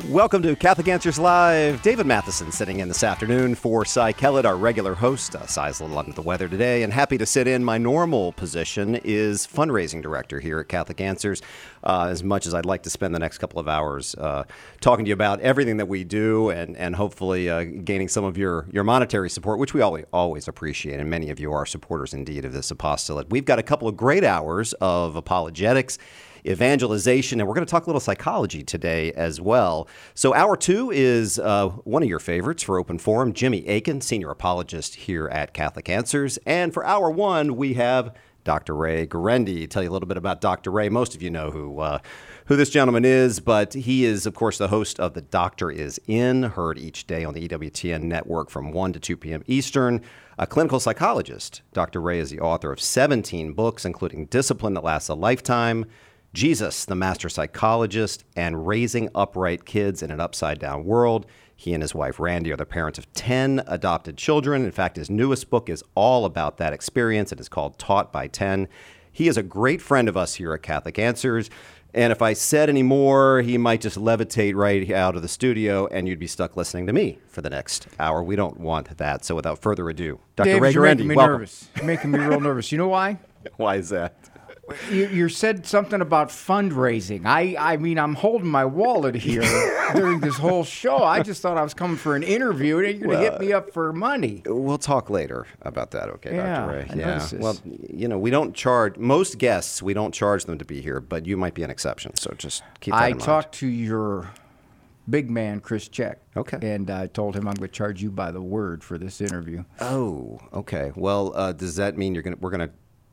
Welcome to Catholic Answers Live. David Matheson sitting in this afternoon for Cy Kellett, our regular host. Cy's a little under the weather today, and happy to sit in. My normal position is fundraising director here at Catholic Answers. As much as I'd like to spend the next couple of hours talking to you about everything that we do and hopefully gaining some of your monetary support, which we always appreciate, and many of you are supporters indeed of this apostolate. We've got a couple of great hours of apologetics, evangelization, and we're going to talk a little psychology today as well. So hour two is one of your favorites for Open Forum, Jimmy Akin, senior apologist here at Catholic Answers. And for hour one, we have Dr. Ray Guarendi. Tell you a little bit about Dr. Ray. Most of you know who this gentleman is, but he is, of course, the host of The Doctor Is In, heard each day on the EWTN network from 1 to 2 p.m. Eastern. A clinical psychologist, Dr. Ray is the author of 17 books, including Discipline That Lasts a Lifetime, Jesus, the Master Psychologist, and Raising Upright Kids in an Upside-Down World. He and his wife, Randy, are the parents of 10 adopted children. In fact, his newest book is all about that experience. It is called Taught by 10. He is a great friend of us here at Catholic Answers. And if I said any more, he might just levitate right out of the studio, and you'd be stuck listening to me for the next hour. We don't want that. So without further ado, Dr. Ray Guarendi, you're making me welcome. nervous. You're making me real nervous. You know why? Why is that? You said something about fundraising. I mean, I'm holding my wallet here during this whole show. I just thought I was coming for an interview, and you're going to hit me up for money. We'll talk later about that, okay, Yeah, Dr. Ray? I noticed this. Well, you know, we don't charge, most guests, we don't charge them to be here, but you might be an exception, so just keep that in mind. I talked to your big man, Chris Check. Okay. And I told him I'm going to charge you by the word for this interview. Oh, okay. Well, does that mean you're going to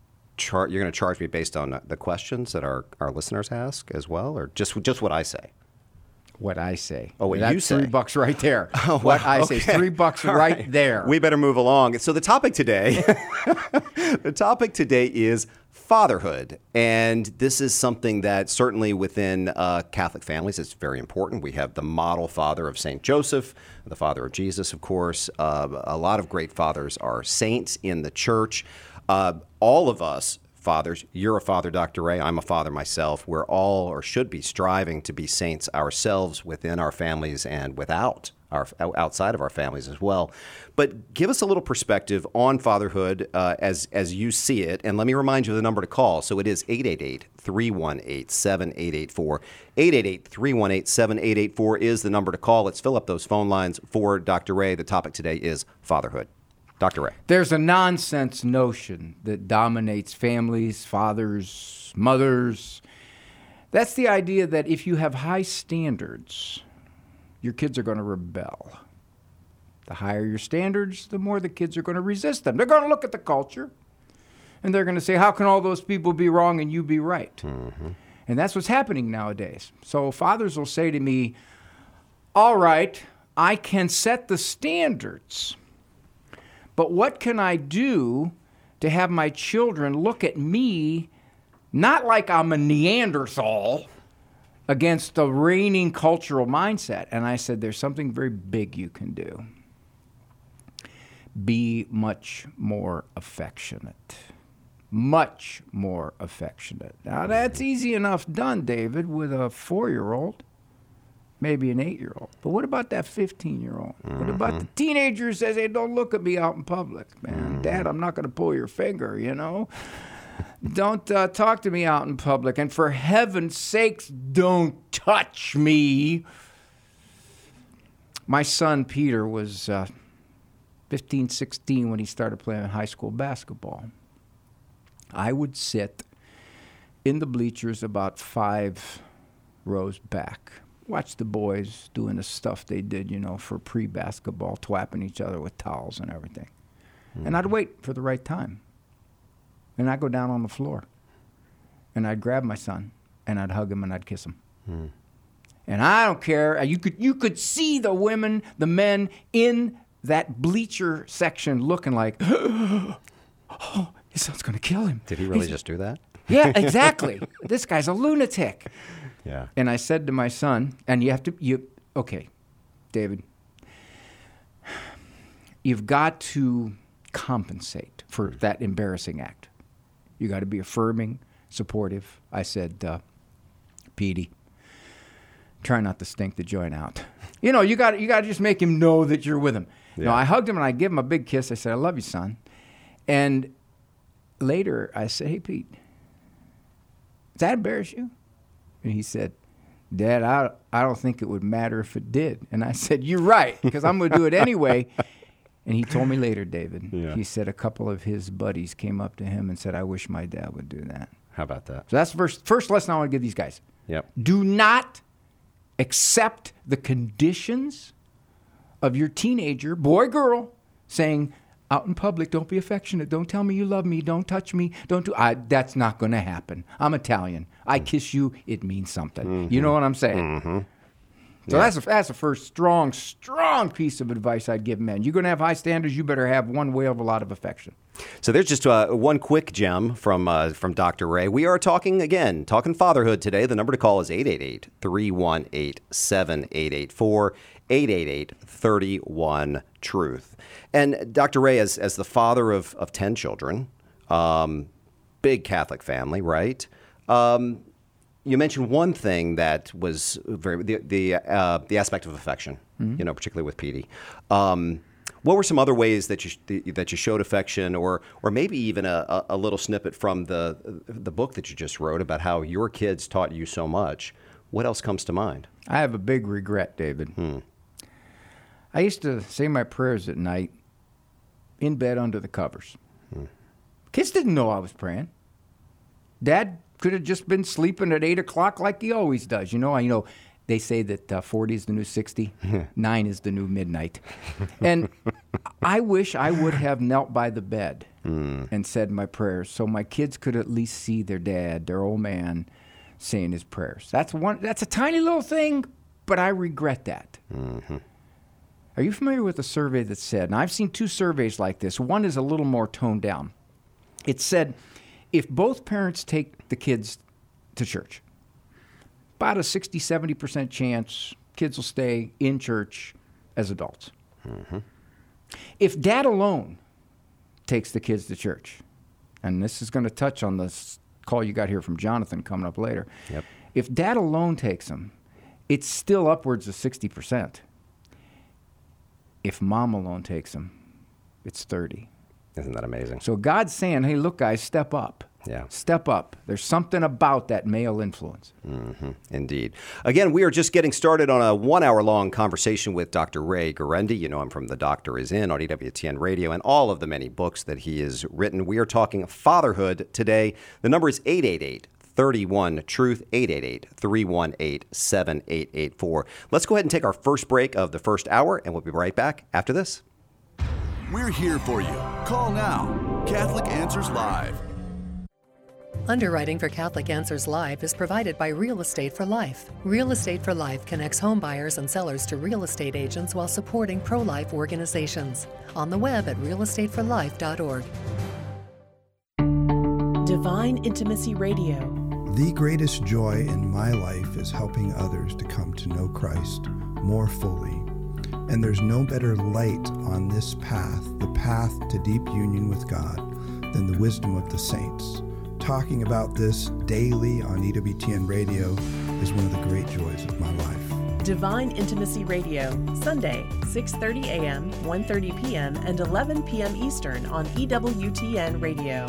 charge me based on the questions that our listeners ask as well, or just what I say? What I say. Oh, what that's you say. $3 right there. Oh, what wow, I say is $3 right there. We better move along. So the topic today, is fatherhood, and this is something that certainly within Catholic families is very important. We have the model father of St. Joseph, the father of Jesus, of course. A lot of great fathers are saints in the church. All of us fathers, you're a father, Dr. Ray, I'm a father myself, we're all or should be striving to be saints ourselves within our families and outside of our families as well. But give us a little perspective on fatherhood as you see it. And let me remind you of the number to call. So it is 888-318-7884. 888-318-7884 is the number to call. Let's fill up those phone lines for Dr. Ray. The topic today is fatherhood. Dr. Ray. There's a nonsense notion that dominates families, fathers, mothers. That's the idea that if you have high standards, your kids are going to rebel. The higher your standards, the more the kids are going to resist them. They're going to look at the culture, and they're going to say, how can all those people be wrong and you be right? Mm-hmm. And that's what's happening nowadays. So fathers will say to me, all right, I can set the standards, but what can I do to have my children look at me not like I'm a Neanderthal against the reigning cultural mindset? And I said, there's something very big you can do. Be much more affectionate. Much more affectionate. Now, that's easy enough done, David, with a 4-year-old. Maybe an 8-year-old. But what about that 15-year-old? Mm-hmm. What about the teenager who says, hey, don't look at me out in public? Man, mm-hmm. Dad, I'm not going to pull your finger, you know? Don't talk to me out in public. And for heaven's sakes, don't touch me. My son, Peter, was 15, 16 when he started playing high school basketball. I would sit in the bleachers about 5 rows back. Watch the boys doing the stuff they did, you know, for pre-basketball, twapping each other with towels and everything. Mm-hmm. And I'd wait for the right time. And I'd go down on the floor. And I'd grab my son, and I'd hug him, and I'd kiss him. Mm. And I don't care. You could see the women, the men in that bleacher section looking like, oh, his son's going to kill him. Did he really just do that? Yeah, exactly. This guy's a lunatic. Yeah. And I said to my son, and okay, David, you've got to compensate for that embarrassing act. You got to be affirming, supportive. I said, Petey, try not to stink the joint out. You know, you got to just make him know that you're with him. Yeah. No, I hugged him and I gave him a big kiss. I said, I love you, son. And later I said, hey, Pete, does that embarrass you? And he said, Dad, I don't think it would matter if it did. And I said, you're right, because I'm going to do it anyway. And he told me later, David, he said a couple of his buddies came up to him and said, I wish my dad would do that. How about that? So that's the first lesson I want to give these guys. Yep. Do not accept the conditions of your teenager, boy, girl, saying, out in public, don't be affectionate. Don't tell me you love me. Don't touch me. That's not going to happen. I'm Italian. I kiss you. It means something. Mm-hmm. You know what I'm saying? Mm-hmm. So that's the first strong piece of advice I'd give men. You're going to have high standards. You better have one whale of a lot of affection. So there's just one quick gem from Dr. Ray. We are talking fatherhood today. The number to call is 888-318-7884, 888-31-TRUTH. And Dr. Ray, as the father of 10 children, big Catholic family, right? You mentioned one thing that was the aspect of affection, particularly with Petey. What were some other ways that you showed affection, or maybe even a little snippet from the book that you just wrote about how your kids taught you so much? What else comes to mind? I have a big regret, David. I used to say my prayers at night in bed under the covers. Kids didn't know I was praying. Dad could have just been sleeping at 8 o'clock like he always does. You know, they say that 40 is the new 60, 9 is the new midnight. And I wish I would have knelt by the bed and said my prayers so my kids could at least see their dad, their old man, saying his prayers. That's a tiny little thing, but I regret that. Mm-hmm. Are you familiar with a survey that said, and I've seen 2 surveys like this. One is a little more toned down. It said, if both parents take the kids to church, about a 60-70% chance kids will stay in church as adults. Mm-hmm. If dad alone takes the kids to church, and this is going to touch on this call you got here from Jonathan coming up later. Yep. If dad alone takes them, it's still upwards of 60%. If mom alone takes them, it's 30%. Isn't that amazing? So God's saying, hey, look, guys, step up. Yeah. Step up. There's something about that male influence. Mm-hmm. Indeed. Again, we are just getting started on a 1-hour-long conversation with Dr. Ray Guarendi. You know him from The Doctor Is In on EWTN Radio and all of the many books that he has written. We are talking fatherhood today. The number is 888-31-TRUTH, 888-318-7884. Let's go ahead and take our first break of the first hour, and we'll be right back after this. We're here for you. Call now. Catholic Answers Live. Underwriting for Catholic Answers Live is provided by Real Estate for Life. Real Estate for Life connects home buyers and sellers to real estate agents while supporting pro-life organizations. On the web at realestateforlife.org. Divine Intimacy Radio. The greatest joy in my life is helping others to come to know Christ more fully. And there's no better light on this path, the path to deep union with God, than the wisdom of the saints. Talking about this daily on EWTN Radio is one of the great joys of my life. Divine Intimacy Radio, Sunday, 6:30 a.m., 1:30 p.m., and 11 p.m. Eastern on EWTN Radio.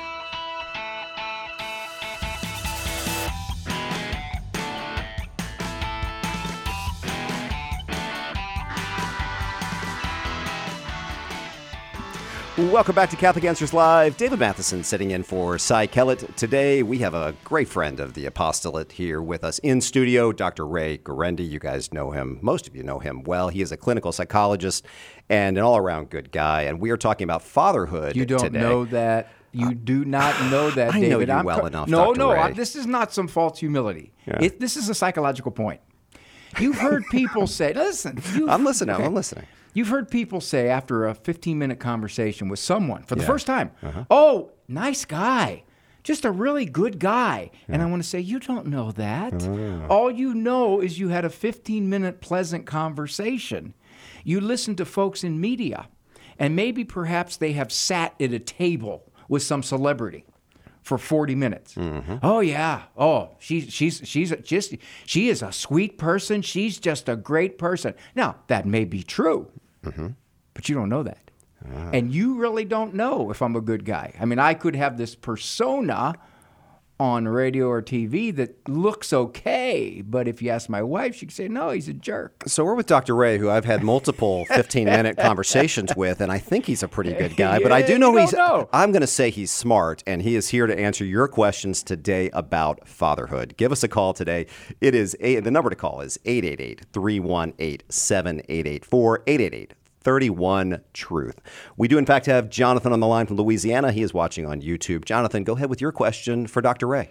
Welcome back to Catholic Answers Live. David Matheson sitting in for Cy Kellett. Today, we have a great friend of the apostolate here with us in studio, Dr. Ray Guarendi. You guys know him. Most of you know him well. He is a clinical psychologist and an all-around good guy. And we are talking about fatherhood today. You don't know that. You do not know that, I David. know you well enough, No, Dr. Ray. This is not some false humility. Yeah. This is a psychological point. You've heard people say, listen. I'm listening. Okay. I'm listening. You've heard people say after a 15-minute conversation with someone for the first time, oh, nice guy, just a really good guy. Yeah. And I want to say, you don't know that. All you know is you had a 15-minute pleasant conversation. You listen to folks in media, and maybe perhaps they have sat at a table with some celebrity for 40 minutes. Oh yeah. Oh, she is a sweet person. She's just a great person. Now, that may be true, but you don't know that. And you really don't know if I'm a good guy. I mean, I could have this persona on radio or TV that looks okay, but if you ask my wife, she could say, no, he's a jerk. So we're with Dr. Ray, who I've had multiple 15-minute conversations with, and I think he's a pretty good guy, but I do know I'm going to say he's smart, and he is here to answer your questions today about fatherhood. Give us a call today. The number to call is 888-318-7884, 888-31-TRUTH. We do, in fact, have Jonathan on the line from Louisiana. He is watching on YouTube. Jonathan, go ahead with your question for Dr. Ray.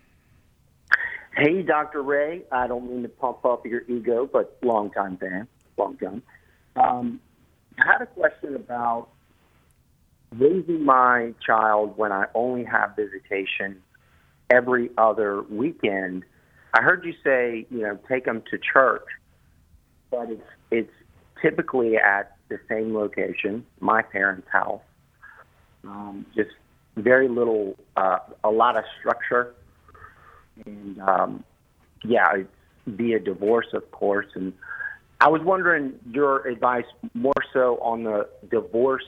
Hey, Dr. Ray. I don't mean to pump up your ego, but long-time fan. I had a question about raising my child when I only have visitation every other weekend. I heard you say, take them to church, but it's typically at the same location, my parents' house. Just very little, a lot of structure. And, it's via divorce, of course. And I was wondering your advice more so on the divorce.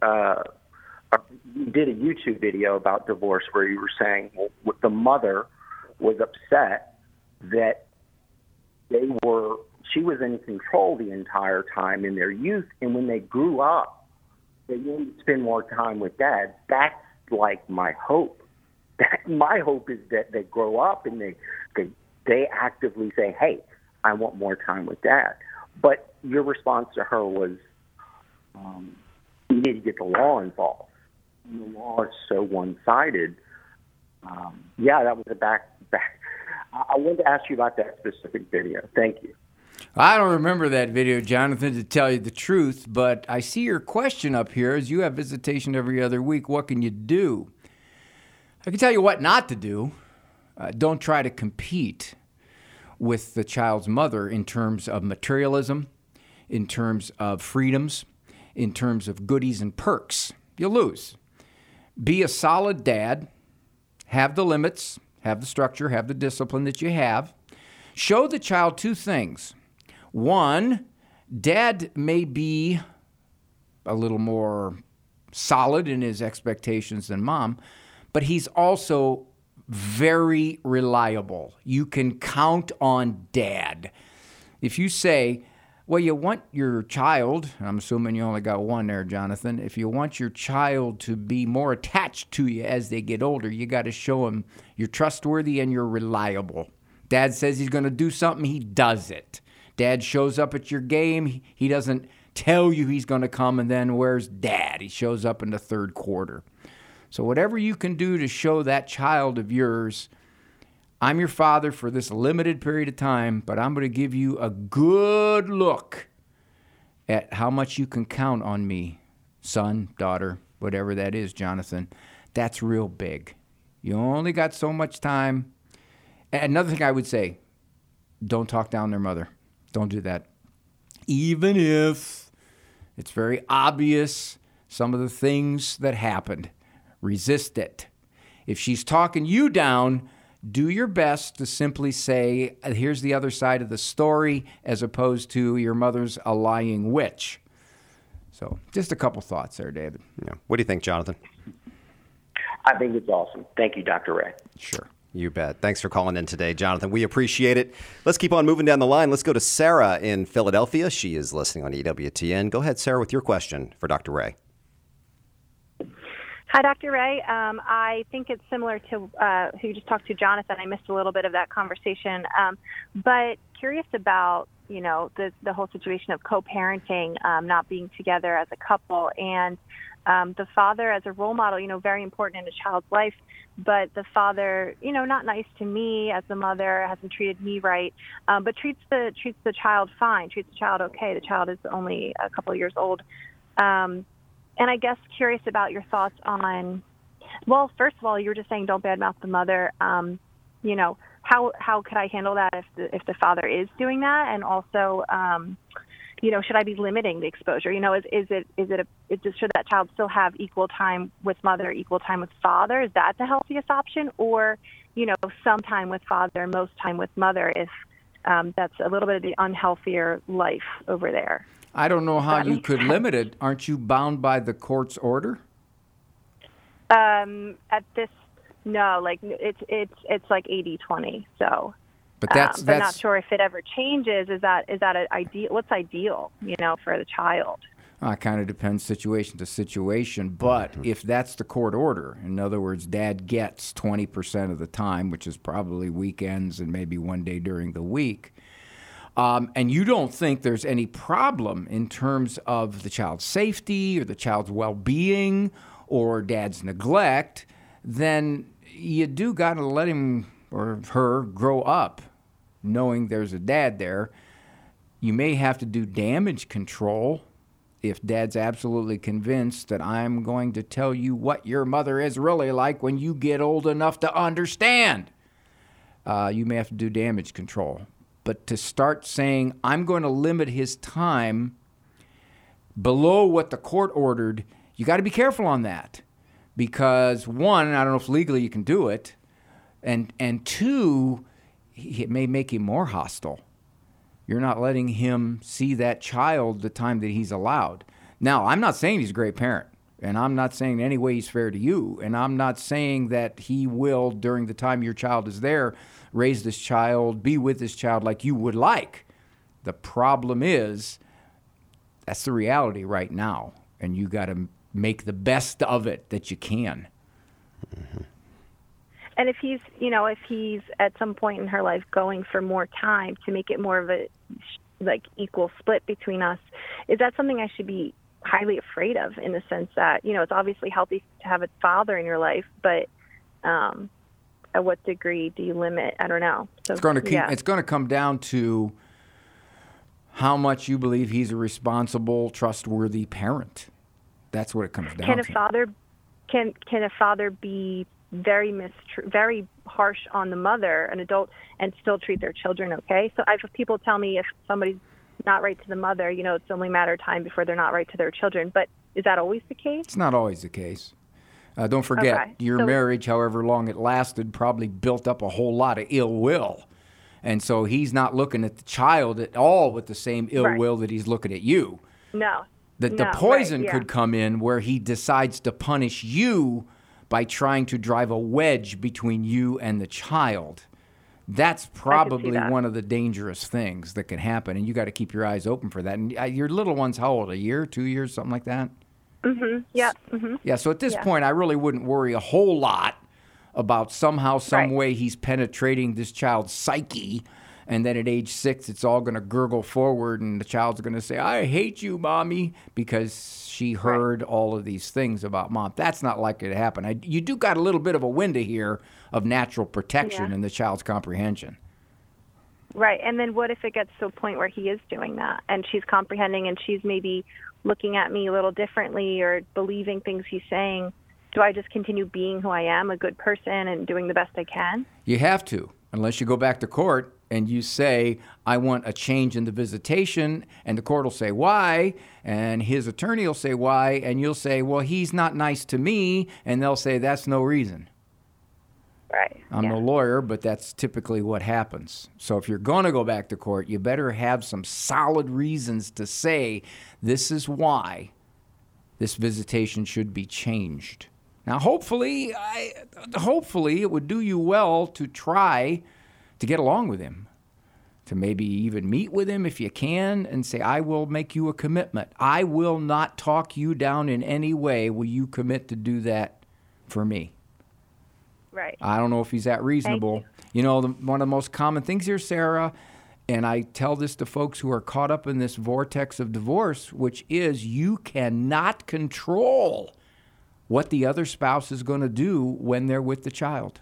You did a YouTube video about divorce where you were saying the mother was upset that she was in control the entire time in their youth, and when they grew up, they wanted to spend more time with dad. That's like my hope. My hope is that they grow up and they actively say, hey, I want more time with dad. But your response to her was, you need to get the law involved. And the law is so one-sided. That was a back. I wanted to ask you about that specific video. Thank you. I don't remember that video, Jonathan, to tell you the truth, but I see your question up here as you have visitation every other week. What can you do? I can tell you what not to do. Don't try to compete with the child's mother in terms of materialism, in terms of freedoms, in terms of goodies and perks. You'll lose. Be a solid dad. Have the limits, have the structure, have the discipline that you have. Show the child two things. One, dad may be a little more solid in his expectations than mom, but he's also very reliable. You can count on dad. If you say, well, you want your child, and I'm assuming you only got one there, Jonathan, if you want your child to be more attached to you as they get older, you got to show them you're trustworthy and you're reliable. Dad says he's going to do something, he does it. Dad shows up at your game, he doesn't tell you he's going to come, and then where's dad? He shows up in the third quarter. So whatever you can do to show that child of yours, I'm your father for this limited period of time, but I'm going to give you a good look at how much you can count on me, son, daughter, whatever that is, Jonathan. That's real big. You only got so much time. Another thing I would say, don't talk down their mother. Don't do that. Even if it's very obvious some of the things that happened, resist it. If she's talking you down, do your best to simply say, here's the other side of the story, as opposed to your mother's a lying witch. So just a couple thoughts there, David. Yeah. What do you think, Jonathan? I think it's awesome. Thank you, Dr. Ray. Sure. You bet. Thanks for calling in today, Jonathan. We appreciate it. Let's keep on moving down the line. Let's go to Sarah in Philadelphia. She is listening on EWTN. Go ahead, Sarah, with your question for Dr. Ray. Hi, Dr. Ray. I think it's similar to who you just talked to, Jonathan. I missed a little bit of that conversation. But curious about, the whole situation of co-parenting, not being together as a couple, and the father as a role model, very important in a child's life, but the father, not nice to me as the mother, hasn't treated me right, but treats the child fine, treats the child okay. The child is only a couple of years old. And I guess curious about your thoughts on, well, first of all, you were just saying don't badmouth the mother. How could I handle that if the father is doing that? And also, should I be limiting the exposure? Should that child still have equal time with mother, equal time with father? Is that the healthiest option? Or, some time with father, most time with mother, if that's a little bit of the unhealthier life over there. I don't know how you could limit it. Aren't you bound by the court's order? At this, no, like it's like 80-20. So, but that's not sure if it ever changes. Is that an ideal? What's ideal, for the child? It kind of depends situation to situation. But if that's the court order, in other words, dad gets 20% of the time, which is probably weekends and maybe one day during the week, and you don't think there's any problem in terms of the child's safety or the child's well-being or dad's neglect, then you do got to let him or her grow up knowing there's a dad there. You may have to do damage control if dad's absolutely convinced that I'm going to tell you what your mother is really like when you get old enough to understand. You may have to do damage control. But to start saying, I'm going to limit his time below what the court ordered, you got to be careful on that. Because one, I don't know if legally you can do it, and two, it may make him more hostile. You're not letting him see that child the time that he's allowed. Now, I'm not saying he's a great parent, and I'm not saying in any way he's fair to you, and I'm not saying that he will, during the time your child is there, raise this child, be with this child like you would like. The problem is, that's the reality right now, and you got to make the best of it that you can. Mm-hmm. And if he's at some point in her life going for more time to make it more of a equal split between us, is that something I should be highly afraid of, in the sense that, it's obviously healthy to have a father in your life, but at what degree do you limit? I don't know. So, it's going to come down to how much you believe he's a responsible, trustworthy parent. That's what it comes down to. Can a father be very harsh on the mother, an adult, and still treat their children okay? So I've had people tell me if somebody's not right to the mother, it's only a matter of time before they're not right to their children. But is that always the case? It's not always the case. Don't forget, your marriage, however long it lasted, probably built up a whole lot of ill will. And so he's not looking at the child at all with the same ill will that he's looking at you. No. The poison could come in where he decides to punish you by trying to drive a wedge between you and the child. That's probably one of the dangerous things that can happen, and you got to keep your eyes open for that. And your little one's how old? A year, 2 years, something like that? Mm-hmm. Yeah. Mm-hmm. Yeah, so at this point, I really wouldn't worry a whole lot about somehow, some way he's penetrating this child's psyche, and then at age 6, it's all going to gurgle forward, and the child's going to say, I hate you, Mommy, because she heard all of these things about Mom. That's not likely to happen. You do got a little bit of a window here of natural protection in the child's comprehension. Right, and then what if it gets to a point where he is doing that, and she's comprehending, and she's maybe looking at me a little differently or believing things he's saying? Do I just continue being who I am, a good person, and doing the best I can? You have to, unless you go back to court and you say, I want a change in the visitation, and the court will say, why? And his attorney will say, why? And you'll say, well, he's not nice to me, and they'll say, that's no reason. Right. I'm no lawyer, but that's typically what happens. So if you're going to go back to court, you better have some solid reasons to say, this is why this visitation should be changed. Now, hopefully it would do you well to try to get along with him, to maybe even meet with him if you can and say, I will make you a commitment. I will not talk you down in any way. Will you commit to do that for me? Right. I don't know if he's that reasonable. One of the most common things here, Sarah, and I tell this to folks who are caught up in this vortex of divorce, which is you cannot control what the other spouse is going to do when they're with the child.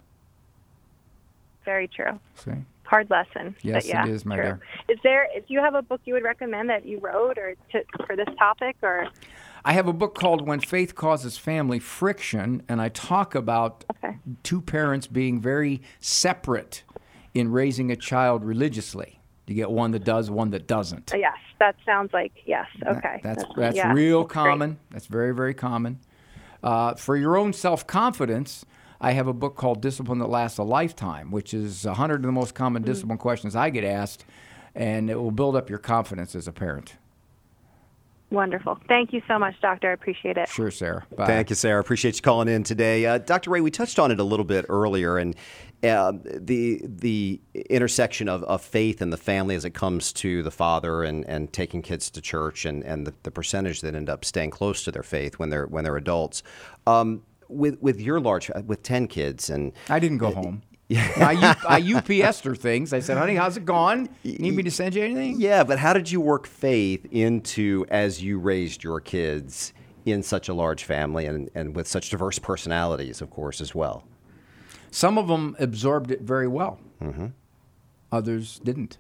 Very true. See? Hard lesson. Yes, it is, my dear. Do you have a book you would recommend that you wrote for this topic? Or I have a book called When Faith Causes Family Friction, and I talk about two parents being very separate in raising a child religiously. You get one that does, one that doesn't. Yes, that sounds like yes. Okay, That's yeah, real that's common. great. That's very, very common. For your own self-confidence, I have a book called Discipline That Lasts a Lifetime, which is 100 of the most common discipline questions I get asked, and it will build up your confidence as a parent. Wonderful. Thank you so much, Doctor. I appreciate it. Sure, Sarah. Bye. Thank you, Sarah. Appreciate you calling in today. Dr. Ray, we touched on it a little bit earlier, and the intersection of faith and the family as it comes to the father and taking kids to church and the percentage that end up staying close to their faith when they're adults. With your with 10 kids, and I didn't go home. I UPS'd her things. I said, honey, how's it going? Need me to send you anything? Yeah, but how did you work faith into as you raised your kids in such a large family and with such diverse personalities, of course, as well? Some of them absorbed it very well. Mm-hmm. Others didn't.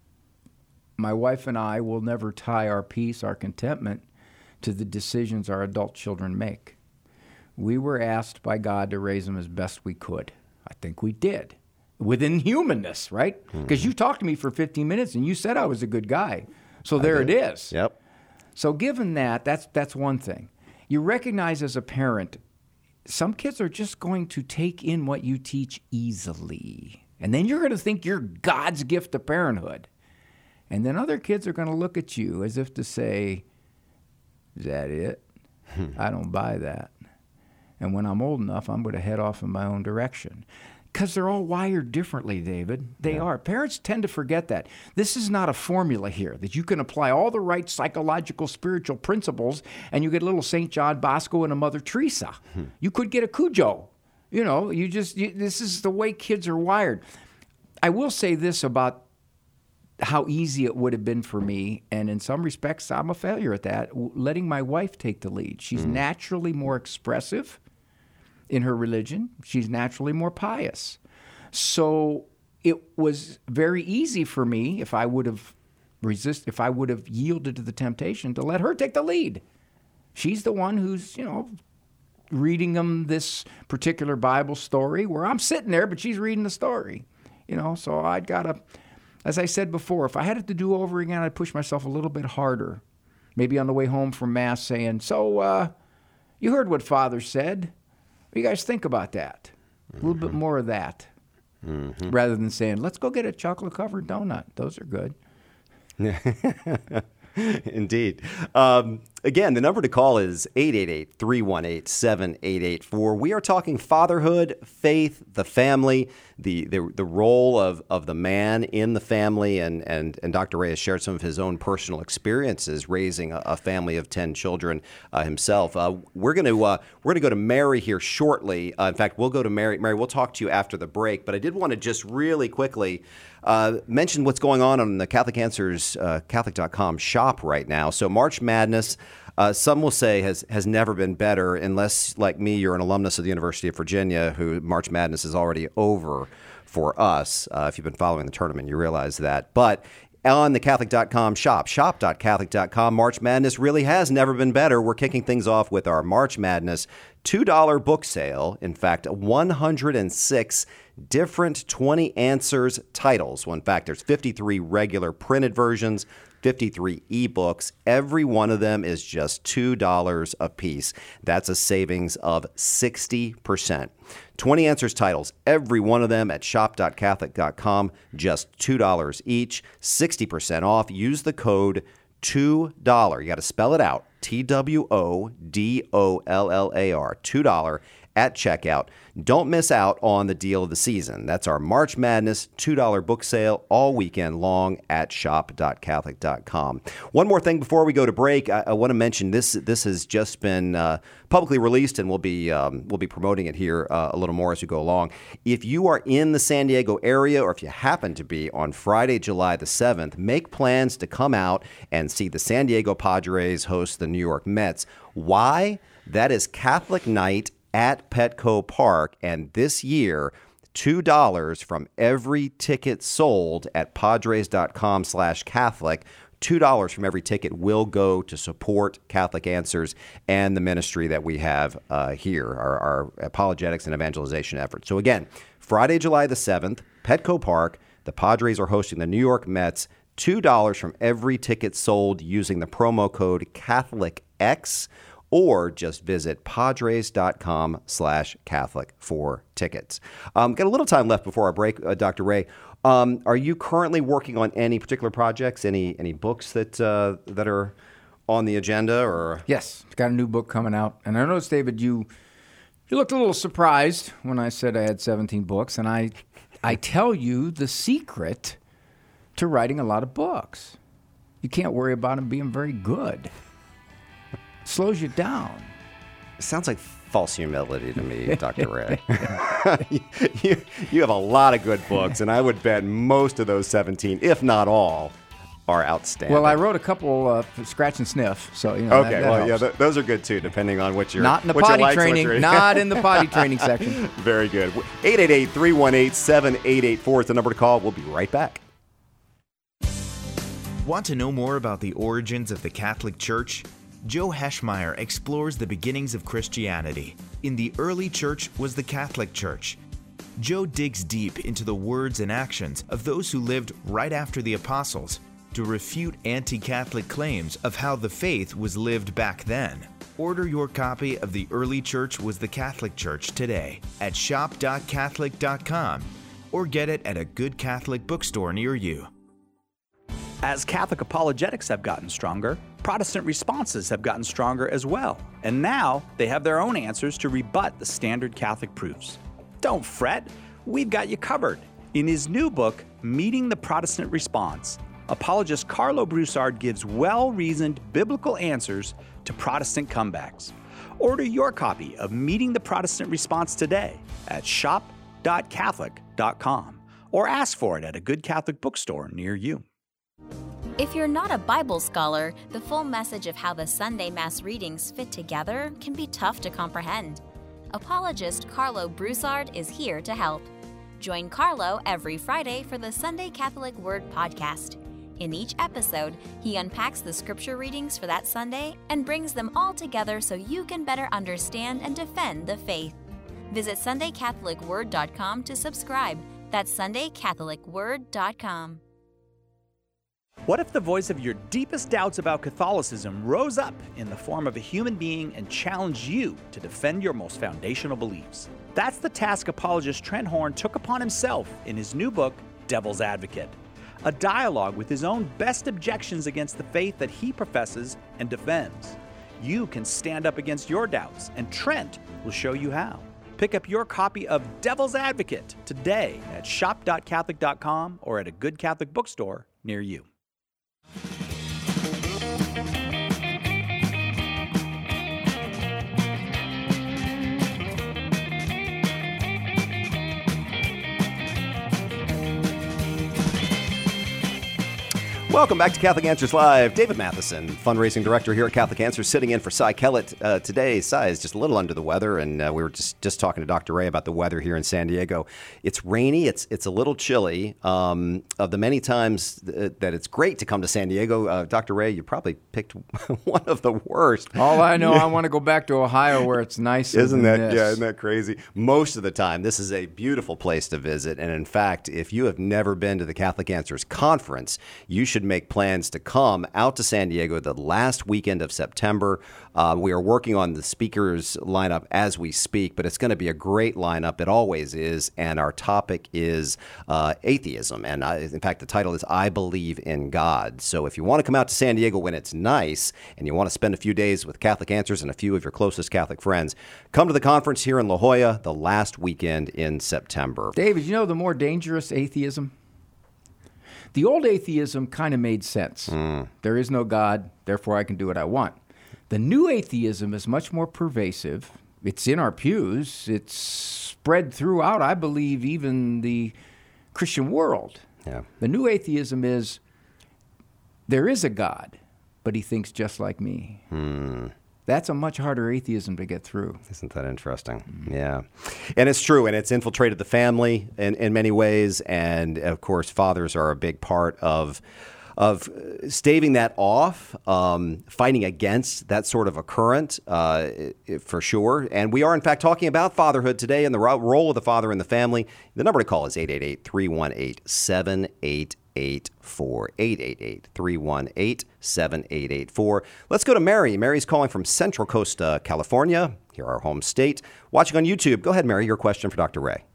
My wife and I will never tie our peace, our contentment, to the decisions our adult children make. We were asked by God to raise them as best we could. I think we did, within humanness, right? Because you talked to me for 15 minutes and you said I was a good guy. So there it is. Yep. So given that, that's one thing. You recognize as a parent, some kids are just going to take in what you teach easily. And then you're going to think you're God's gift to parenthood. And then other kids are going to look at you as if to say, is that it? I don't buy that. And when I'm old enough, I'm going to head off in my own direction. Because they're all wired differently, David. They are. Parents tend to forget that. This is not a formula here, that you can apply all the right psychological, spiritual principles, and you get a little St. John Bosco and a Mother Teresa. You could get a Cujo. You know, this is the way kids are wired. I will say this about how easy it would have been for me, and in some respects, I'm a failure at that, letting my wife take the lead. She's naturally more expressive in her religion. She's naturally more pious. So it was very easy for me, if I would have yielded to the temptation, to let her take the lead. She's the one who's, reading them this particular Bible story where I'm sitting there, but she's reading the story. So I'd got to, as I said before, if I had it to do over again, I'd push myself a little bit harder. Maybe on the way home from Mass saying, so you heard what Father said. What do you guys think about that? A little bit more of that. Rather than saying, let's go get a chocolate-covered donut. Those are good. Indeed. Again, the number to call is 888-318-7884. We are talking fatherhood, faith, the family, the role of the man in the family, and Dr. Ray has shared some of his own personal experiences raising a family of 10 children himself. We're going to go to Mary here shortly. In fact, we'll go to Mary. Mary, we'll talk to you after the break, but I did want to just really quickly mention what's going on the Catholic Answers Catholic.com shop right now. So March Madness, some will say has never been better, unless, like me, you're an alumnus of the University of Virginia, who March Madness is already over for us. If you've been following the tournament, you realize that. But on the Catholic.com shop.catholic.com, March Madness really has never been better. We're kicking things off with our March Madness $2 book sale. In fact, 106 different 20 Answers titles. Well, in fact, there's 53 regular printed versions, 53 ebooks. Every one of them is just $2 a piece. That's a savings of 60%. 20 Answers titles, every one of them at shop.catholic.com, just $2 each, 60% off. Use the code $2. You got to spell it out, TWODOLLAR, $2 at checkout. Don't miss out on the deal of the season. That's our March Madness $2 book sale all weekend long at shop.catholic.com. One more thing before we go to break, I want to mention this has just been publicly released, and we'll be promoting it here a little more as we go along. If you are in the San Diego area, or if you happen to be on Friday, July the 7th, make plans to come out and see the San Diego Padres host the New York Mets. Why? That is Catholic Night at Petco Park, and this year, $2 from every ticket sold at padres.com/Catholic. $2 from every ticket will go to support Catholic Answers and the ministry that we have here, our apologetics and evangelization efforts. So again, Friday, July the 7th, Petco Park, The Padres are hosting the New York Mets. $2 from every ticket sold using the promo code CatholicX, or just visit padres.com/Catholic for tickets. Got a little time left before our break, Dr. Ray. Are you currently working on any particular projects, any books that are on the agenda? Or Yes, got a new book coming out. And I noticed, David, you looked a little surprised when I said I had 17 books. And I tell you the secret to writing a lot of books. You can't worry about them being very good. Slows you down. It sounds like false humility to me, Dr. Ray. you have a lot of good books, and I would bet most of those 17, if not all, are outstanding. Well, I wrote a couple scratch and sniff, so Okay, that helps. those are good too, depending on what you're not in the what potty you like, training, not in the potty training section. Very good. 888-318-7884 is the number to call. We'll be right back. Want to know more about the origins of the Catholic Church? Joe Heschmeyer explores the beginnings of Christianity. In the early church was the Catholic Church. Joe digs deep into the words and actions of those who lived right after the apostles to refute anti-Catholic claims of how the faith was lived back then. Order your copy of The Early Church Was the Catholic Church today at shop.catholic.com or get it at a good Catholic bookstore near you. As Catholic apologetics have gotten stronger, Protestant responses have gotten stronger as well. And now they have their own answers to rebut the standard Catholic proofs. Don't fret, we've got you covered. In his new book, Meeting the Protestant Response, apologist Carlo Broussard gives well-reasoned biblical answers to Protestant comebacks. Order your copy of Meeting the Protestant Response today at shop.catholic.com or ask for it at a good Catholic bookstore near you. If you're not a Bible scholar, the full message of how the Sunday Mass readings fit together can be tough to comprehend. Apologist Carlo Broussard is here to help. Join Carlo every Friday for the Sunday Catholic Word podcast. In each episode, he unpacks the scripture readings for that Sunday and brings them all together so you can better understand and defend the faith. Visit SundayCatholicWord.com to subscribe. That's SundayCatholicWord.com. What if the voice of your deepest doubts about Catholicism rose up in the form of a human being and challenged you to defend your most foundational beliefs? That's the task apologist Trent Horn took upon himself in his new book, Devil's Advocate, a dialogue with his own best objections against the faith that he professes and defends. You can stand up against your doubts, and Trent will show you how. Pick up your copy of Devil's Advocate today at shop.catholic.com or at a good Catholic bookstore near you. Welcome back to Catholic Answers Live. David Matheson, fundraising director here at Catholic Answers, sitting in for Cy Kellett today. Cy is just a little under the weather, and we were just talking to Dr. Ray about the weather here in San Diego. It's rainy. It's a little chilly. Of the many times that it's great to come to San Diego, Dr. Ray, you probably picked one of the worst. All I know, I want to go back to Ohio where it's nicer. Isn't that crazy? Most of the time, this is a beautiful place to visit, and in fact, if you have never been to the Catholic Answers Conference, you should make plans to come out to San Diego the last weekend of September. We are working on the speakers lineup as we speak, but it's going to be a great lineup. It always is. And our topic is atheism. And in fact, the title is I Believe in God. So if you want to come out to San Diego when it's nice and you want to spend a few days with Catholic Answers and a few of your closest Catholic friends, come to the conference here in La Jolla the last weekend in September. David, you know the more dangerous atheism? The old atheism kind of made sense. There is no God, therefore I can do what I want. The new atheism is much more pervasive. It's in our pews. It's spread throughout, I believe, even the Christian world. Yeah. The new atheism is, there is a God, but he thinks just like me. That's a much harder atheism to get through. Isn't that interesting? Yeah. And it's true, and it's infiltrated the family in many ways, and of course fathers are a big part of staving that off, fighting against that sort of a current, for sure. And we are, in fact, talking about fatherhood today and the role of the father in the family. The number to call is 888-318-7884. 888-318-7884. Let's go to Mary. Mary's calling from Central Coast, California, here our home state. Watching on YouTube. Go ahead, Mary, your question for Dr. Ray.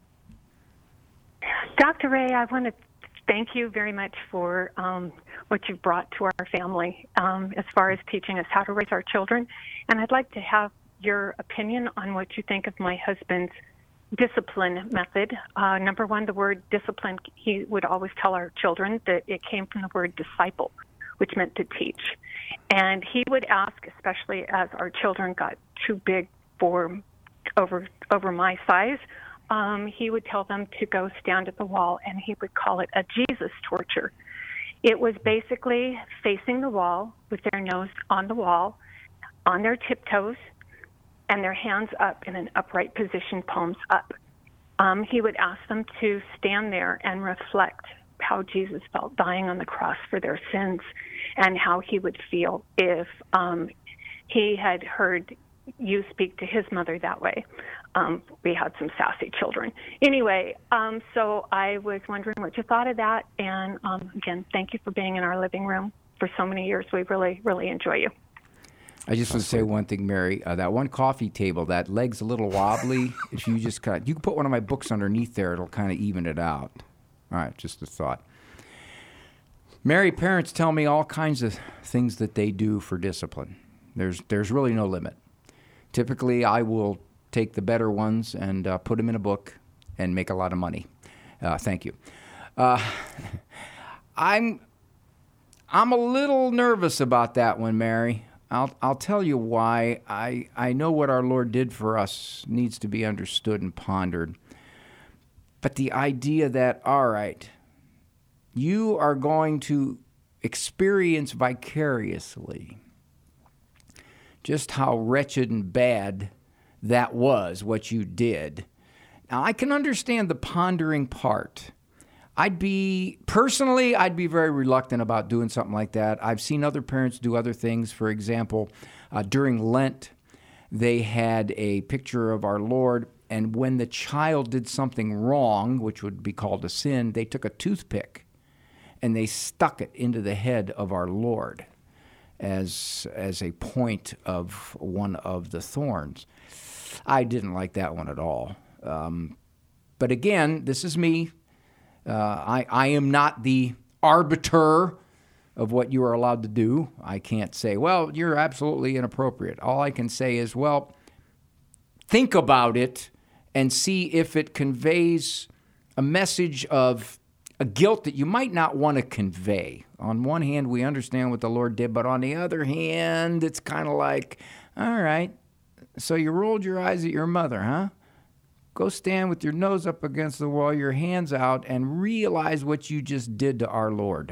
Dr. Ray, I want to thank you very much for what you've brought to our family as far as teaching us how to raise our children. And I'd like to have your opinion on what you think of my husband's discipline method. Number one, the word discipline, he would always tell our children that it came from the word disciple, which meant to teach. And he would ask, especially as our children got too big for over my size, he would tell them to go stand at the wall, and he would call it a Jesus torture. It was basically facing the wall with their nose on the wall, on their tiptoes, and their hands up in an upright position, palms up. He would ask them to stand there and reflect how Jesus felt dying on the cross for their sins and how he would feel if he had heard you speak to his mother that way. We had some sassy children. Anyway, so I was wondering what you thought of that. And again, thank you for being in our living room for so many years. We really, really enjoy you. I just want to say one thing, Mary. That one coffee table, that leg's a little wobbly. If you just you can put one of my books underneath there. It'll kind of even it out. All right, just a thought. Mary, parents tell me all kinds of things that they do for discipline. There's really no limit. Typically, I will take the better ones and put them in a book and make a lot of money. Thank you. I'm a little nervous about that one, Mary. I'll tell you why. I know what our Lord did for us needs to be understood and pondered. But the idea that, all right, you are going to experience vicariously just how wretched and bad that was, what you did. Now, I can understand the pondering part. I'd be very reluctant about doing something like that. I've seen other parents do other things. For example, during Lent, they had a picture of our Lord, and when the child did something wrong, which would be called a sin, they took a toothpick and they stuck it into the head of our Lord as a point of one of the thorns. I didn't like that one at all. But again, this is me. I am not the arbiter of what you are allowed to do. I can't say, well, you're absolutely inappropriate. All I can say is, well, think about it and see if it conveys a message of a guilt that you might not want to convey. On one hand, we understand what the Lord did, but on the other hand, it's kind of like, all right, so you rolled your eyes at your mother, huh? Go stand with your nose up against the wall, your hands out, and realize what you just did to our Lord.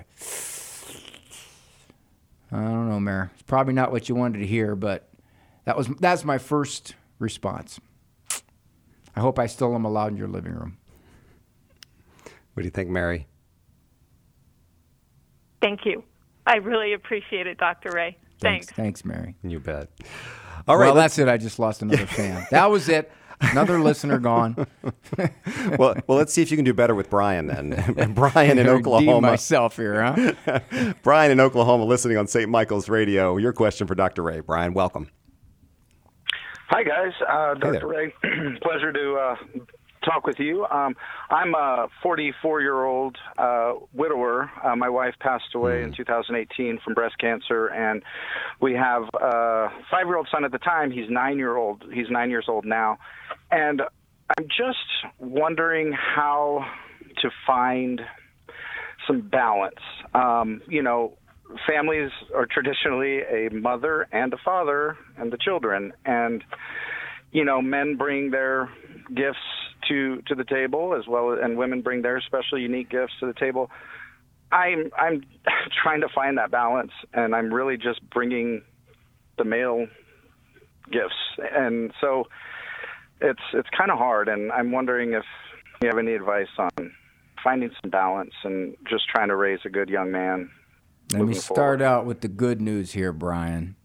I don't know, Mayor. It's probably not what you wanted to hear, but that's my first response. I hope I still am allowed in your living room. What do you think, Mary? Thank you. I really appreciate it, Dr. Ray. Thanks. Thanks, Mary. You bet. All right. Well, that's it. I just lost another fan. That was it. Another listener gone. well, let's see if you can do better with Brian then. Brian in Oklahoma. Myself here, huh? Brian in Oklahoma, listening on St. Michael's Radio. Your question for Dr. Ray. Brian, welcome. Hi, guys. Dr. Ray, pleasure to talk with you. I'm a 44-year-old widower. My wife passed away in 2018 from breast cancer, and we have a 5-year-old son at the time. He's 9 years old now. And I'm just wondering how to find some balance. Families are traditionally a mother and a father and the children. And, men bring their gifts to the table as well, and women bring their special, unique gifts to the table. I'm trying to find that balance, and I'm really just bringing the male gifts. And so it's kind of hard, and I'm wondering if you have any advice on finding some balance and just trying to raise a good young man Let me start out with the good news here, Brian.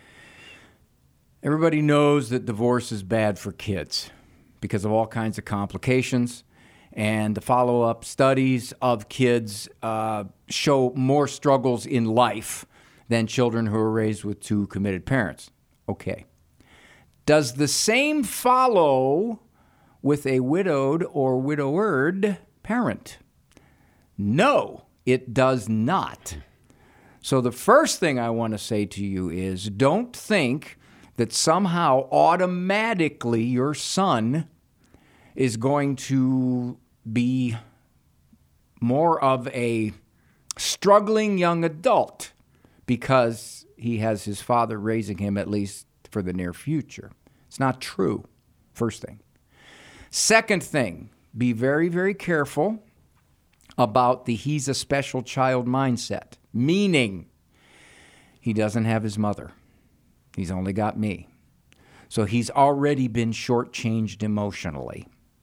Everybody knows that divorce is bad for kids because of all kinds of complications. And the follow-up studies of kids show more struggles in life than children who are raised with two committed parents. Okay. Does the same follow with a widowed or widowered parent? No, it does not. So the first thing I want to say to you is don't think that somehow automatically your son is going to be more of a struggling young adult because he has his father raising him, at least for the near future. It's not true, first thing. Second thing, be very, very careful about the he's a special child mindset, meaning he doesn't have his mother. He's only got me. So he's already been shortchanged emotionally.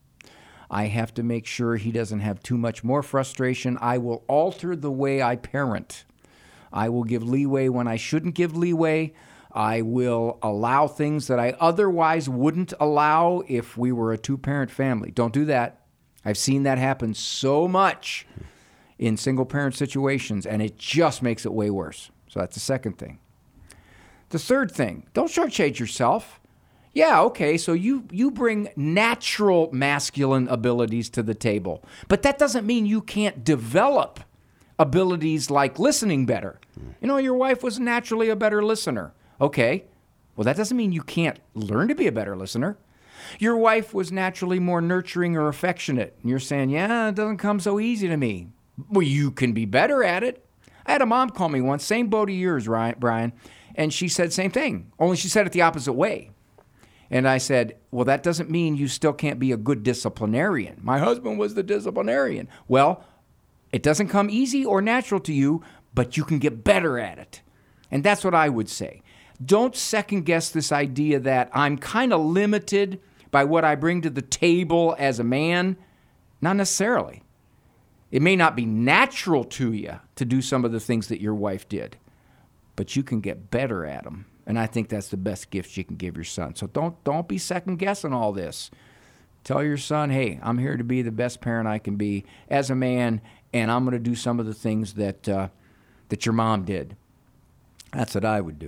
I have to make sure he doesn't have too much more frustration. I will alter the way I parent. I will give leeway when I shouldn't give leeway. I will allow things that I otherwise wouldn't allow if we were a two-parent family. Don't do that. I've seen that happen so much in single-parent situations, and it just makes it way worse. So that's the second thing. The third thing, don't shortchange yourself. Yeah, okay, so you bring natural masculine abilities to the table, but that doesn't mean you can't develop abilities like listening better. You know, your wife was naturally a better listener. Okay, well, that doesn't mean you can't learn to be a better listener. Your wife was naturally more nurturing or affectionate, and you're saying, yeah, it doesn't come so easy to me. Well, you can be better at it. I had a mom call me once, same boat of yours, Brian, and she said same thing, only she said it the opposite way. And I said, well, that doesn't mean you still can't be a good disciplinarian. My husband was the disciplinarian. Well, it doesn't come easy or natural to you, but you can get better at it. And that's what I would say. Don't second guess this idea that I'm kind of limited by what I bring to the table as a man. Not necessarily. It may not be natural to you to do some of the things that your wife did, but you can get better at them. And I think that's the best gift you can give your son. So don't be second guessing all this. Tell your son, hey, I'm here to be the best parent I can be as a man, and I'm going to do some of the things that your mom did. That's what I would do.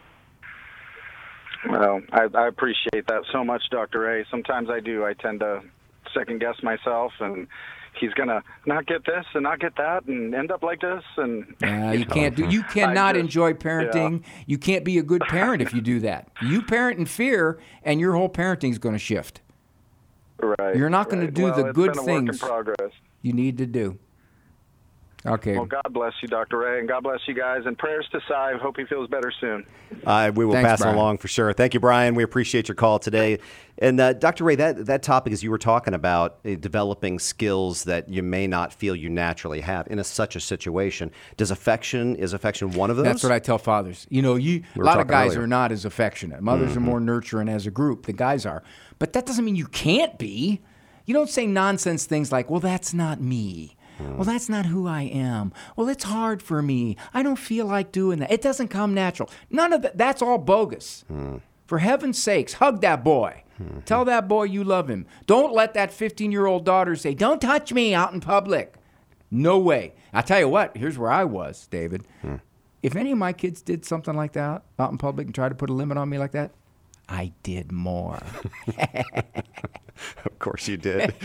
Well, I appreciate that so much, Dr. A. Sometimes I do. I tend to second guess myself, and he's going to not get this and not get that and end up like this. And you cannot enjoy parenting. Yeah. You can't be a good parent if you do that. You parent in fear, and your whole parenting is going to shift. Right. You're not going to do the good things you need to do. Okay. Well, God bless you, Dr. Ray, and God bless you guys. And prayers to Cy. Hope he feels better soon. We will pass it along for sure. Thank you, Brian. We appreciate your call today. And Dr. Ray, that topic, as you were talking about, developing skills that you may not feel you naturally have in such a situation. Is affection one of those? That's what I tell fathers. You know, a lot of guys are not as affectionate. Mothers are more nurturing as a group than guys are. But that doesn't mean you can't be. You don't say nonsense things like, well, that's not me. Well, that's not who I am. Well, it's hard for me. I don't feel like doing that. It doesn't come natural. None of that. That's all bogus. For heaven's sakes, hug that boy. Tell that boy you love him. Don't let that 15-year-old daughter say, don't touch me out in public. No way. I tell you what, here's where I was, David. If any of my kids did something like that out in public and tried to put a limit on me like that, I did more. Of course you did.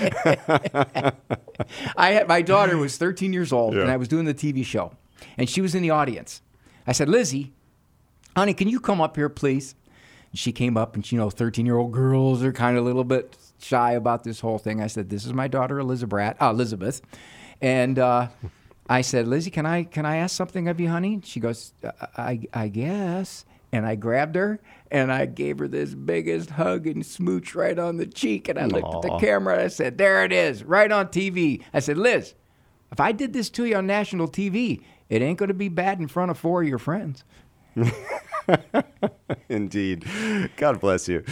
My daughter was 13 years old, and I was doing the TV show, and she was in the audience. I said, Lizzie, honey, can you come up here, please? And she came up, and 13-year-old girls are kind of a little bit shy about this whole thing. I said, this is my daughter, Elizabeth. And I said, Lizzie, can I ask something of you, honey? She goes, I guess. And I grabbed her, and I gave her this biggest hug and smooch right on the cheek. And I looked at the camera, and I said, there it is, right on TV. I said, Liz, if I did this to you on national TV, it ain't going to be bad in front of 4 of your friends. Indeed. God bless you.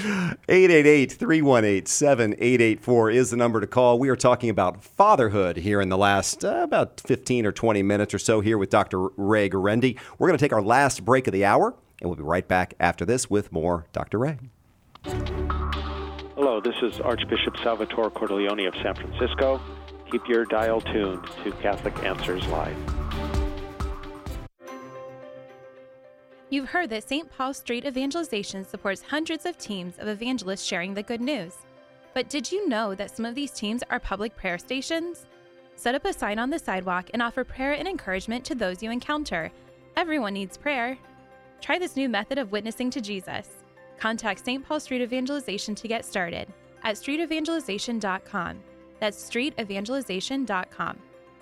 888-318-7884 is the number to call. We are talking about fatherhood here in the last about 15 or 20 minutes or so here with Dr. Ray Guarendi. We're going to take our last break of the hour, and we'll be right back after this with more Dr. Ray. Hello, this is Archbishop Salvatore Cordileone of San Francisco. Keep your dial tuned to Catholic Answers Live. You've heard that St. Paul Street Evangelization supports hundreds of teams of evangelists sharing the good news. But did you know that some of these teams are public prayer stations? Set up a sign on the sidewalk and offer prayer and encouragement to those you encounter. Everyone needs prayer. Try this new method of witnessing to Jesus. Contact St. Paul Street Evangelization to get started at streetevangelization.com. That's streetevangelization.com.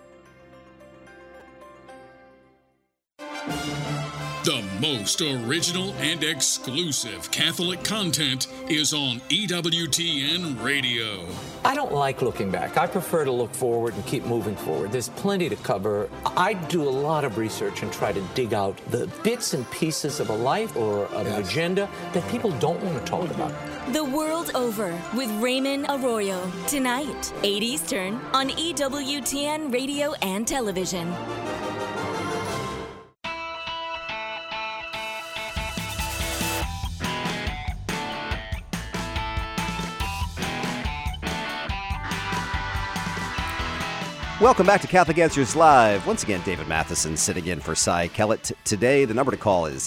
The most original and exclusive Catholic content is on EWTN Radio. I don't like looking back. I prefer to look forward and keep moving forward. There's plenty to cover. I do a lot of research and try to dig out the bits and pieces of a life or of an agenda that people don't want to talk about. The World Over with Raymond Arroyo. Tonight, 8 Eastern on EWTN Radio and Television. Welcome back to Catholic Answers Live. Once again, David Matheson sitting in for Cy Kellett. Today, the number to call is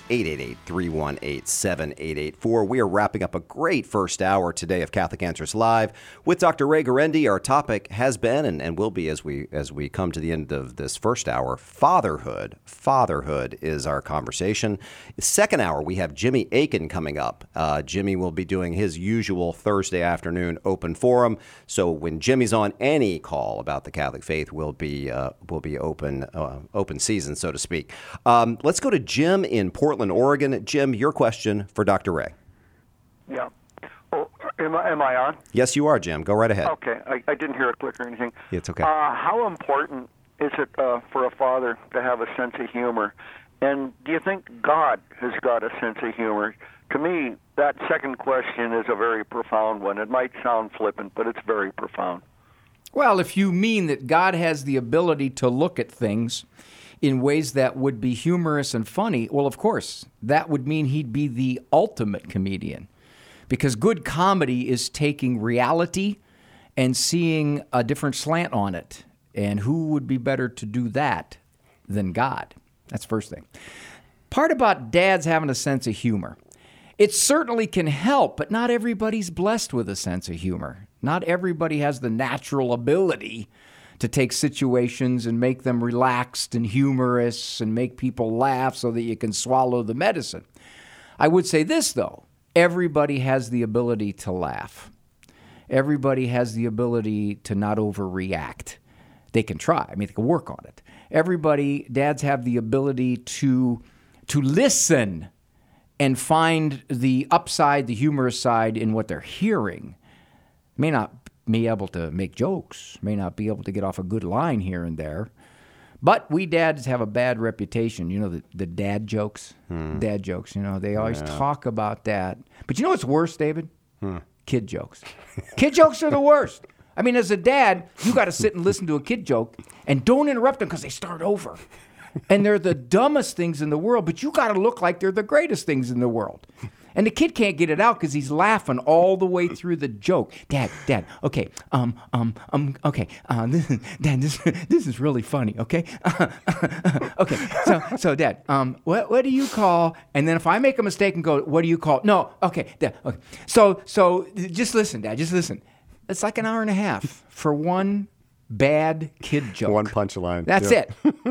888-318-7884. We are wrapping up a great first hour today of Catholic Answers Live with Dr. Ray Guarendi. Our topic has been and will be as we come to the end of this first hour, fatherhood. Fatherhood is our conversation. Second hour, we have Jimmy Akin coming up. Jimmy will be doing his usual Thursday afternoon open forum. So when Jimmy's on any call about the Catholic faith, will be open season, so to speak. Let's go to Jim in Portland, Oregon. Jim, your question for Dr. Ray. Yeah. Oh, am I on? Yes, you are, Jim. Go right ahead. Okay. I didn't hear a click or anything. It's okay. How important is it for a father to have a sense of humor? And do you think God has got a sense of humor? To me, that second question is a very profound one. It might sound flippant, but it's very profound. Well, if you mean that God has the ability to look at things in ways that would be humorous and funny, well, of course, that would mean he'd be the ultimate comedian. Because good comedy is taking reality and seeing a different slant on it. And who would be better to do that than God? That's the first thing. Part about dads having a sense of humor. It certainly can help, but not everybody's blessed with a sense of humor. Not everybody has the natural ability to take situations and make them relaxed and humorous and make people laugh so that you can swallow the medicine. I would say this, though. Everybody has the ability to laugh. Everybody has the ability to not overreact. They can try. I mean, they can work on it. Dads have the ability to listen and find the upside, the humorous side in what they're hearing. May not be able to make jokes, may not be able to get off a good line here and there. But we dads have a bad reputation. You know, the dad jokes? Dad jokes, they always talk about that. But you know what's worse, David? Kid jokes. Kid jokes are the worst. I mean, as a dad, you got to sit and listen to a kid joke and don't interrupt them because they start over. And they're the dumbest things in the world, but you got to look like they're the greatest things in the world. And the kid can't get it out because he's laughing all the way through the joke. Dad, okay, okay, Dad, this is really funny, okay? Okay, so Dad, what do you call, and then if I make a mistake and go, what do you call, no, okay, Dad, okay. So just listen, Dad, just listen. It's like an hour and a half for one bad kid joke. One punchline. That's it.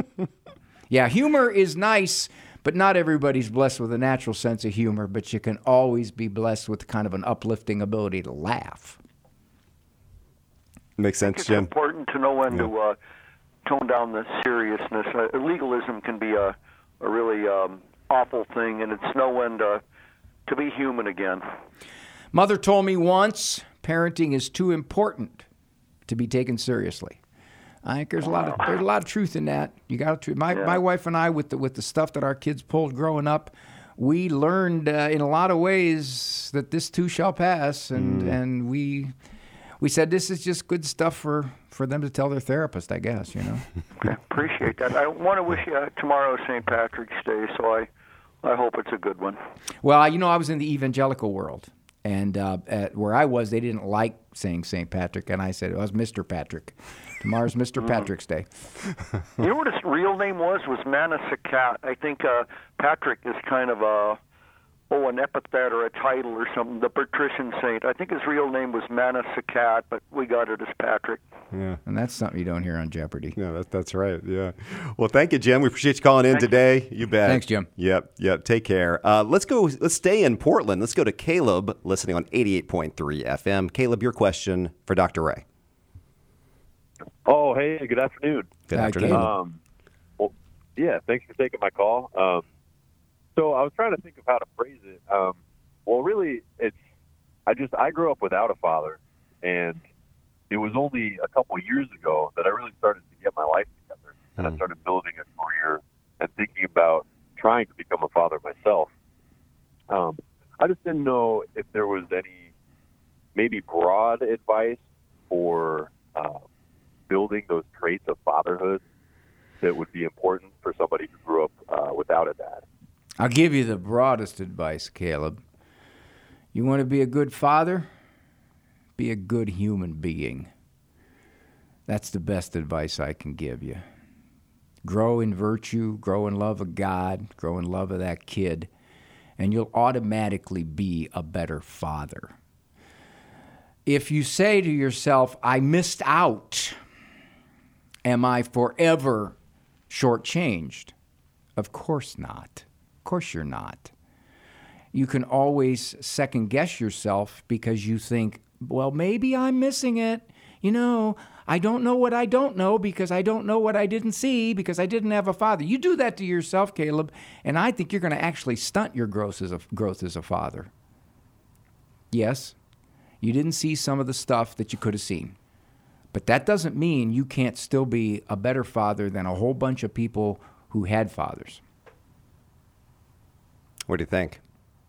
Yeah, humor is nice, but not everybody's blessed with a natural sense of humor, but you can always be blessed with kind of an uplifting ability to laugh. Makes sense, Jim. It's important to know when to tone down the seriousness. Legalism can be a really awful thing, and it's know when to be human again. Mother told me once, parenting is too important to be taken seriously. I think there's a lot of truth in that. You got to. My wife and I, with the stuff that our kids pulled growing up, we learned in a lot of ways that this too shall pass, and we said this is just good stuff for them to tell their therapist, I guess, you know. I appreciate that. I want to wish you tomorrow St. Patrick's Day, so I hope it's a good one. Well, you know, I was in the evangelical world, and at where I was, they didn't like saying St. Patrick, and I said it was Mr. Patrick. Tomorrow's Mr. Patrick's Day. You know what his real name was Manasakat. I think Patrick is kind of an epithet or a title or something, the patrician saint. I think his real name was Manasakat, but we got it as Patrick. Yeah. And that's something you don't hear on Jeopardy. Yeah, that's right. Yeah. Well, thank you, Jim. We appreciate you calling in today. You bet. Thanks, Jim. Yep. Take care. Let's stay in Portland. Let's go to Caleb, listening on 88.3 FM. Caleb, your question for Dr. Ray. Oh, hey, good afternoon. Good afternoon. Well, yeah, thanks for taking my call. So I was trying to think of how to phrase it. Well, really, I grew up without a father, and it was only a couple years ago that I really started to get my life together, and I started building a career and thinking about trying to become a father myself. I just didn't know if there was any maybe broad advice for building those traits of fatherhood that would be important for somebody who grew up without a dad. I'll give you the broadest advice, Caleb. You want to be a good father? Be a good human being. That's the best advice I can give you. Grow in virtue, grow in love of God, grow in love of that kid, and you'll automatically be a better father. If you say to yourself, I missed out, am I forever shortchanged? Of course not. Of course you're not. You can always second guess yourself because you think, well, maybe I'm missing it. You know, I don't know what I don't know because I don't know what I didn't see because I didn't have a father. You do that to yourself, Caleb, and I think you're going to actually stunt your growth as a father. Yes, you didn't see some of the stuff that you could have seen. But that doesn't mean you can't still be a better father than a whole bunch of people who had fathers. What do you think?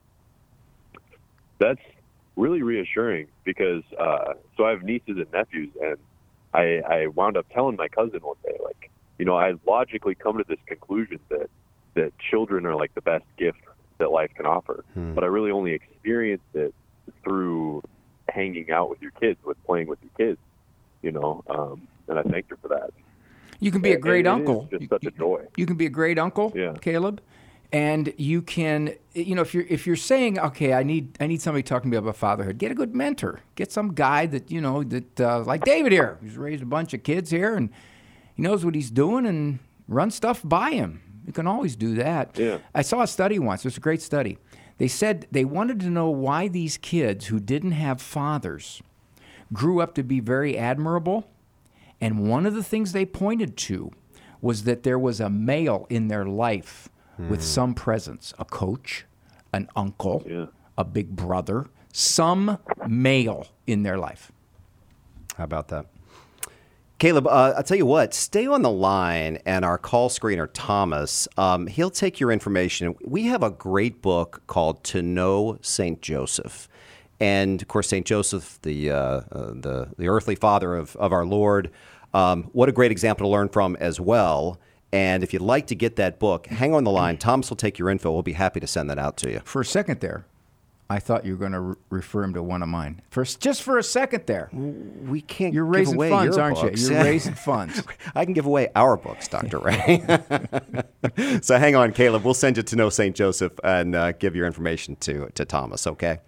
That's really reassuring because so I have nieces and nephews, and I wound up telling my cousin one day, like, you know, I logically come to this conclusion that children are like the best gift that life can offer. But I really only experienced it through hanging out with your kids, with playing with your kids, you know, and I thank her for that. You can be a great uncle. It's just such a joy. You can be a great uncle, Caleb. And you can, you know, if you're saying, okay, I need somebody talking to me about fatherhood, get a good mentor. Get some guy that, you know, that like David here, who's raised a bunch of kids here, and he knows what he's doing, and run stuff by him. You can always do that. Yeah. I saw a study once. It was a great study. They said they wanted to know why these kids who didn't have fathers grew up to be very admirable. And one of the things they pointed to was that there was a male in their life with some presence, a coach, an uncle, a big brother, some male in their life. How about that? Caleb, I'll tell you what, stay on the line, and our call screener, Thomas, he'll take your information. We have a great book called To Know St. Joseph. And, of course, St. Joseph, the earthly father of our Lord, what a great example to learn from as well. And if you'd like to get that book, hang on the line. Thomas will take your info. We'll be happy to send that out to you. For a second there, I thought you were going to refer him to one of mine. Just for a second there. We can't You're give raising away funds, your aren't books. you? You're raising funds. I can give away our books, Dr. Ray. So hang on, Caleb. We'll send you to Know St. Joseph and give your information to Thomas, okay?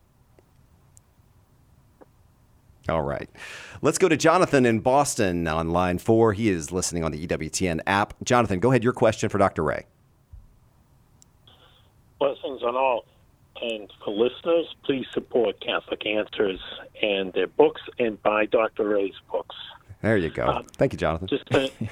All right. Let's go to Jonathan in Boston on line 4. He is listening on the EWTN app. Jonathan, go ahead. Your question for Dr. Ray. Blessings on all. And for listeners, please support Catholic Answers and their books and buy Dr. Ray's books. There you go. Thank you, Jonathan. Just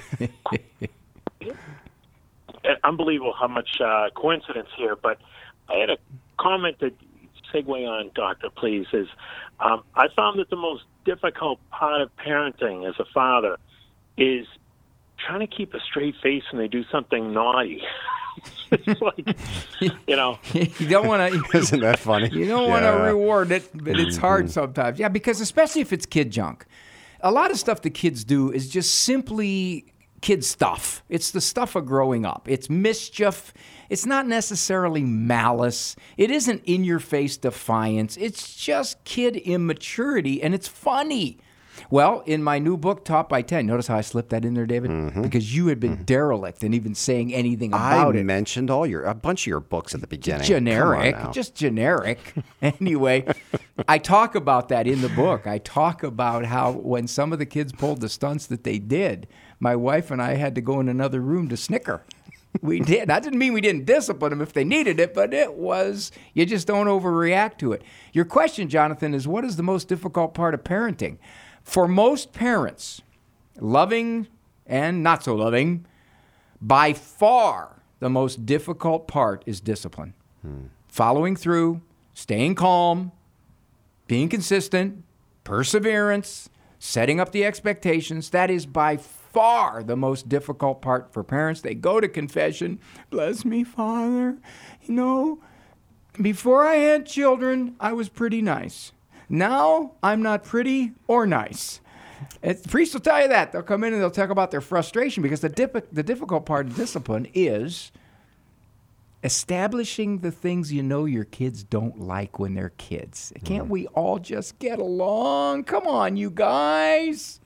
unbelievable how much coincidence here, but I had a comment that segue on, Doctor, please, is I found that the most difficult part of parenting as a father is trying to keep a straight face when they do something naughty. It's like, you know. You don't want to. Isn't that funny? You don't want to reward it, but it's hard sometimes. Yeah, because especially if it's kid junk. A lot of stuff the kids do is just simply kid stuff. It's the stuff of growing up. It's mischief. It's not necessarily malice. It isn't in-your-face defiance. It's just kid immaturity, and it's funny. Well, in my new book, Taught by 10, notice how I slipped that in there, David? Because you had been derelict in even saying anything about it. I mentioned a bunch of your books at the beginning. Just generic. Anyway, I talk about that in the book. I talk about how when some of the kids pulled the stunts that they did, my wife and I had to go in another room to snicker. We did. That didn't mean we didn't discipline them if they needed it, but it was, you just don't overreact to it. Your question, Jonathan, is what is the most difficult part of parenting? For most parents, loving and not so loving, by far the most difficult part is discipline. Following through, staying calm, being consistent, perseverance, setting up the expectations. That is by far the most difficult part for parents. They go to confession. Bless me, Father. You know, before I had children, I was pretty nice. Now, I'm not pretty or nice. The priest will tell you that. They'll come in and they'll talk about their frustration because the difficult part of discipline is establishing the things you know your kids don't like when they're kids. Can't we all just get along? Come on, you guys.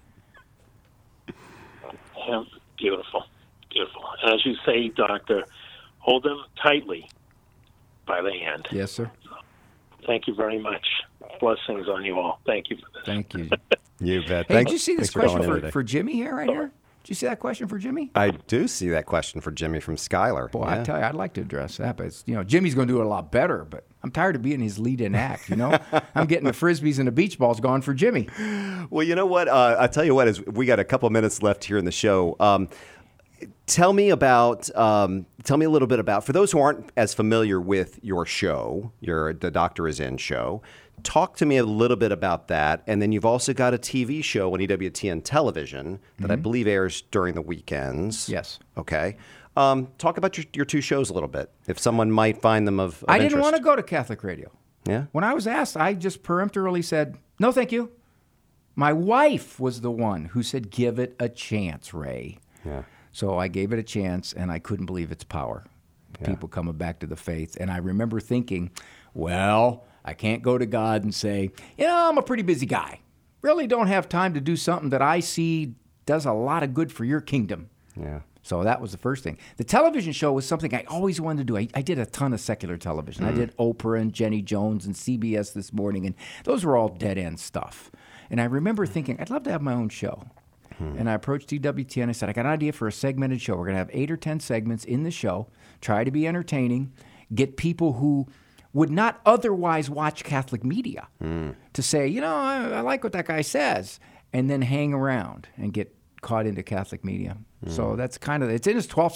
Yeah, beautiful, beautiful. And as you say, Doctor, hold them tightly by the hand. Yes, sir. Thank you very much. Blessings on you all. Thank you for this. Thank you. You bet. Hey, did you see this question for Jimmy here, right here? Did you see that question for Jimmy? I do see that question for Jimmy from Skylar. Boy, I tell you, I'd like to address that, but it's, Jimmy's going to do it a lot better, but I'm tired of being his lead-in act, I'm getting the Frisbees and the beach balls gone for Jimmy. Well, you know what? I'll tell you what, is we got a couple minutes left here in the show. Tell me a little bit about, for those who aren't as familiar with your show, the Doctor Is In show, talk to me a little bit about that. And then you've also got a TV show on EWTN television that I believe airs during the weekends. Yes. Okay. Talk about your two shows a little bit, if someone might find them of I didn't interest. want to go to Catholic radio. Yeah. When I was asked, I just peremptorily said, no, thank you. My wife was the one who said, give it a chance, Ray. Yeah. So I gave it a chance, and I couldn't believe its power. People coming back to the faith. And I remember thinking, well, I can't go to God and say, I'm a pretty busy guy. Really don't have time to do something that I see does a lot of good for your kingdom. Yeah. So that was the first thing. The television show was something I always wanted to do. I did a ton of secular television. I did Oprah and Jenny Jones and CBS This Morning, and those were all dead-end stuff. And I remember thinking, I'd love to have my own show. And I approached EWTN. I said, I got an idea for a segmented show. We're going to have 8 or 10 segments in the show, try to be entertaining, get people who would not otherwise watch Catholic media to say, I like what that guy says, and then hang around and get caught into Catholic media. So that's it's in its 12th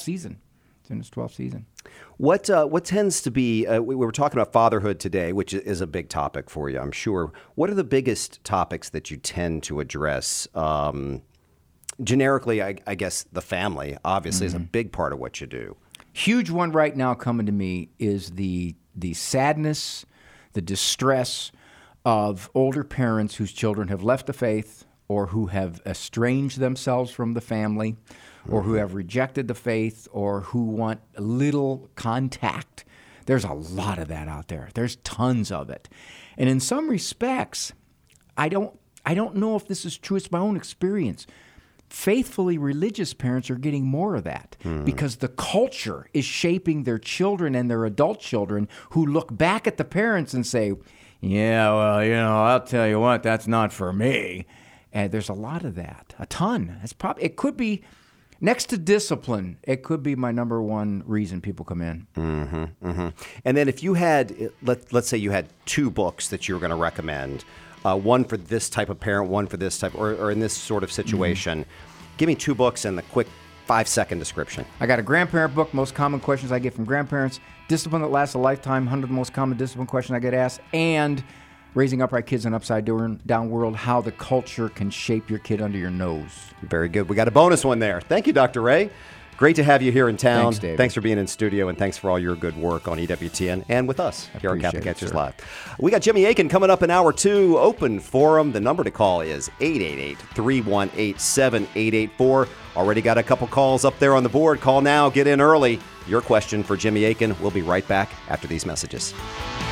season. What tends to be, we were talking about fatherhood today, which is a big topic for you, I'm sure. What are the biggest topics that you tend to address? Generically, I guess the family obviously is a big part of what you do. Huge one right now coming to me is the sadness, the distress of older parents whose children have left the faith or who have estranged themselves from the family or who have rejected the faith or who want little contact. There's a lot of that out there. There's tons of it. And in some respects, I don't know if this is true. It's my own experience. Faithfully religious parents are getting more of that because the culture is shaping their children and their adult children who look back at the parents and say, yeah, well, I'll tell you what, that's not for me. And there's a lot of that, a ton. It could be, next to discipline, it could be my number one reason people come in. And then if you had, let's say you had 2 books that you were going to recommend, one for this type of parent, one for this type, or in this sort of situation. Give me 2 books and the quick 5-second description. I got a grandparent book, Most Common Questions I Get from Grandparents, Discipline That Lasts a Lifetime, 100 Most Common Discipline Questions I Get Asked, and Raising Upright Kids in an Upside Down World, How the Culture Can Shape Your Kid Under Your Nose. Very good. We got a bonus one there. Thank you, Dr. Ray. Great to have you here in town. Thanks, David. Thanks for being in studio, and thanks for all your good work on EWTN and with us here on Catholic Answers Live. We got Jimmy Akin coming up in hour 2. Open forum. The number to call is 888-318-7884. Already got a couple calls up there on the board. Call now. Get in early. Your question for Jimmy Akin. We'll be right back after these messages.